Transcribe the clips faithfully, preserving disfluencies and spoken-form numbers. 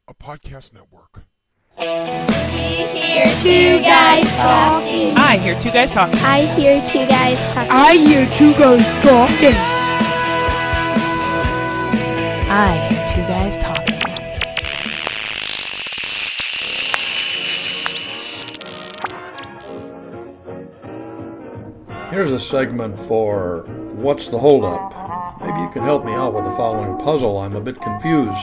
a podcast network. We hear two guys talking. I hear two guys talking. I hear two guys talking. I hear two guys talking. I hear two guys talking. Here's a segment for What's the Holdup? Maybe you can help me out with the following puzzle. I'm a bit confused.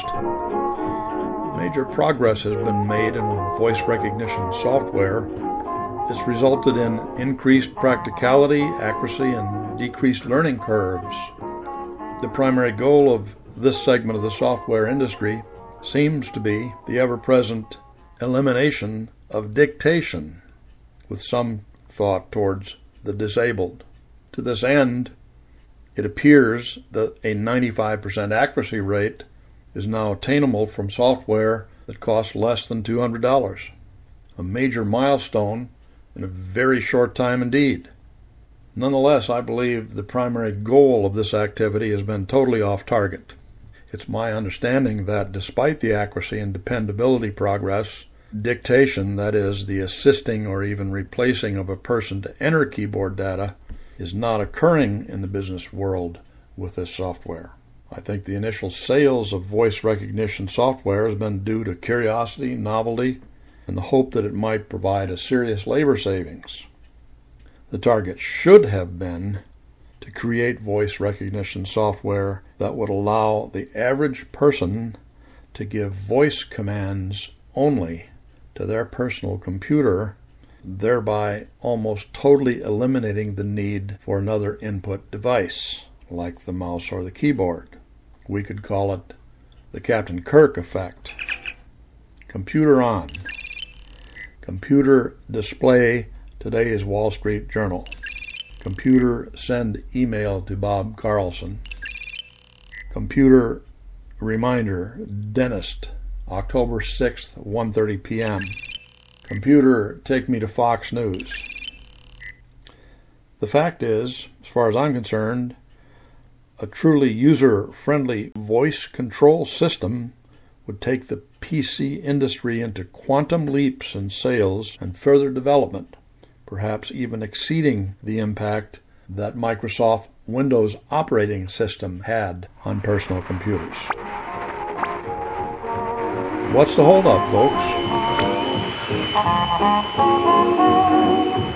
Major progress has been made in voice recognition software. It's resulted in increased practicality, accuracy, and decreased learning curves. The primary goal of this segment of the software industry seems to be the ever-present elimination of dictation, with some thought towards the disabled. To this end, it appears that a ninety-five percent accuracy rate is now attainable from software that costs less than two hundred dollars. A major milestone in a very short time indeed. Nonetheless, I believe the primary goal of this activity has been totally off target. It's my understanding that despite the accuracy and dependability progress, dictation, that is, the assisting or even replacing of a person to enter keyboard data, is not occurring in the business world with this software. I think the initial sales of voice recognition software has been due to curiosity, novelty, and the hope that it might provide a serious labor savings. The target should have been to create voice recognition software that would allow the average person to give voice commands only to their personal computer, thereby almost totally eliminating the need for another input device, like the mouse or the keyboard. We could call it the Captain Kirk effect. Computer on. Computer display today's Wall Street Journal. Computer send email to Bob Carlson. Computer reminder dentist, October sixth, one thirty p.m. Computer, take me to Fox News. The fact is, as far as I'm concerned, a truly user-friendly voice control system would take the P C industry into quantum leaps in sales and further development, perhaps even exceeding the impact that Microsoft Windows operating system had on personal computers. What's the holdup, folks?